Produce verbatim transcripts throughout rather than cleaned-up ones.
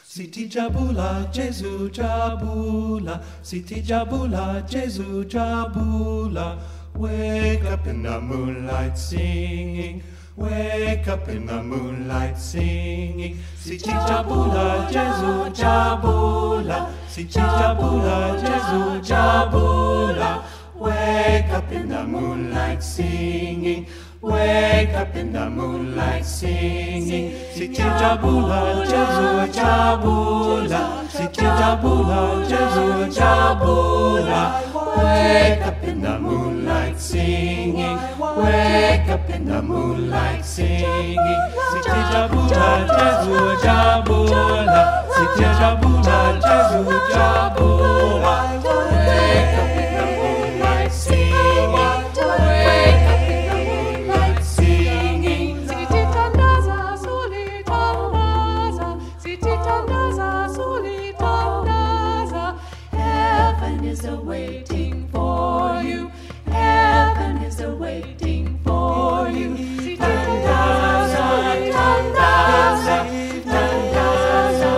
Siti Jabula, Jesu Jabula, Siti Jabula, Jesu Jabula. Wake up in the moonlight singing, wake up in the moonlight singing. Siti Jabula, Jesu Jabula, Siti Jabula, Jesu Jabula. Wake up in the moonlight singing, wake up in the moonlight singing. Siti Jabula, Jesu Jabula, Siti Jabula, Jesu Jabula. Wake up in the moonlight singing, wake up in the moonlight singing. Siti Jabula, Jesu Jabula, Siti Jabula, Jesu Jabula. Wake up in the moonlight singing, wake up in the moonlight singing. Siti tandaza, suli tandaza, siti tandaza, suli tandaza. Heaven is awaiting for you. Heaven is awaiting for you. Siti tandaza, tandaza, tandaza,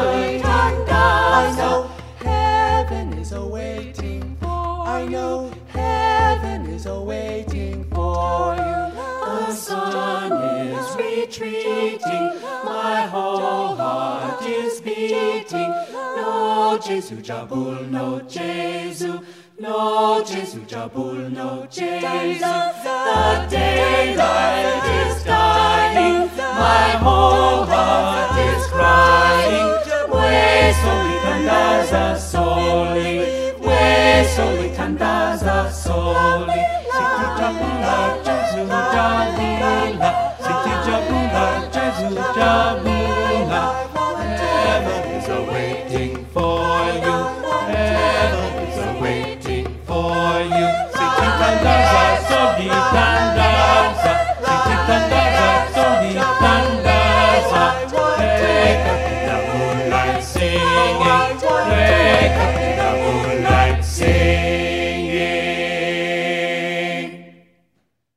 tandaza. Heaven is awaiting for I know heaven is awaiting for you. the sun is retreating, my whole heart is beating. No Jesu Jabul, no Jesu, no Jesu Jabul, no Jesu. The daylight is dying, my whole heart is crying. We soli tandaza soli, we soli tandaza soli. Siti Jabula, Jesu Jabula, Siti Jabula, Jesu Jabula. Heaven is awaiting for you, heaven is awaiting for you.